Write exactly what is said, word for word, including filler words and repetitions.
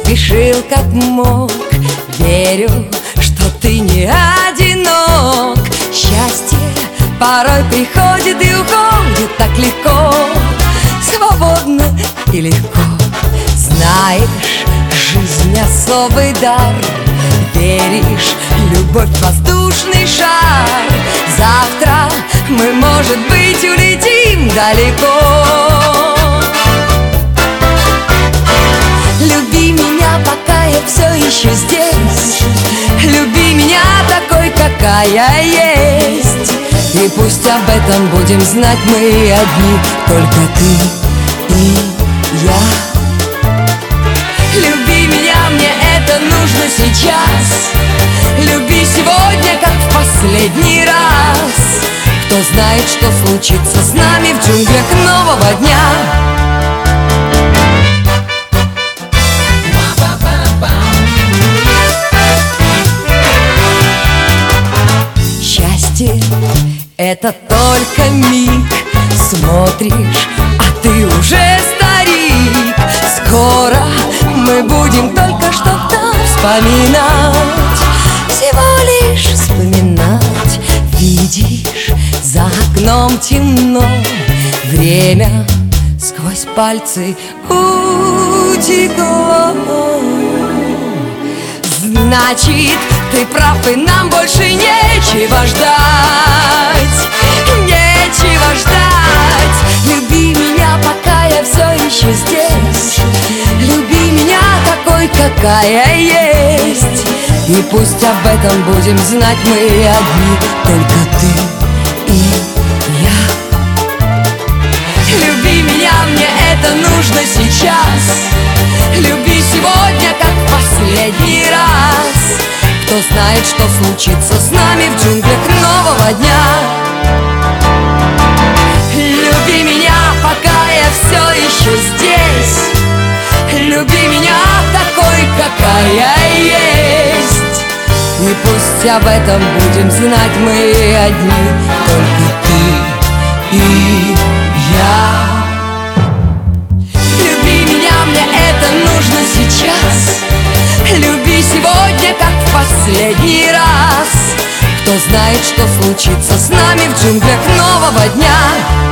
поспешил как мог. Верю, что ты не одинок. Счастье порой приходит и уходит так легко, свободно и легко. Знаешь, жизнь особый дар. Веришь, любовь воздушный шар. Завтра мы, может быть, улетим далеко. Люби меня, пока я все еще здесь. Люби меня такой, какая есть. И пусть об этом будем знать мы одни, только ты и я. Люби меня, мне это нужно сейчас. Люби сегодня, как в последний раз. Кто знает, что случится с нами в джунглях нового дня. Счастье — это только миг. Смотришь, а ты уже старик. Скоро мы будем только что-то вспоминать. Всего лишь вспоминать. Видишь, за окном темно. Время сквозь пальцы утекло. Значит, ты прав, и нам больше нечего ждать. Нечего ждать. Люби меня, пока я все еще здесь. Люби меня такой, какая есть. И пусть об этом будем знать мы одни, только ты и я. Люби меня, мне это нужно сейчас. Люби сегодня, как в последний раз. Кто знает, что случится с нами в джунглях нового дня. Люби меня, пока я все еще здесь. Люби меня такой, какая есть. И пусть об этом будем знать мы одни, только ты и я. Люби меня, мне это нужно сейчас. Люби сегодня, как в последний раз. Кто знает, что случится с нами в джунглях нового дня.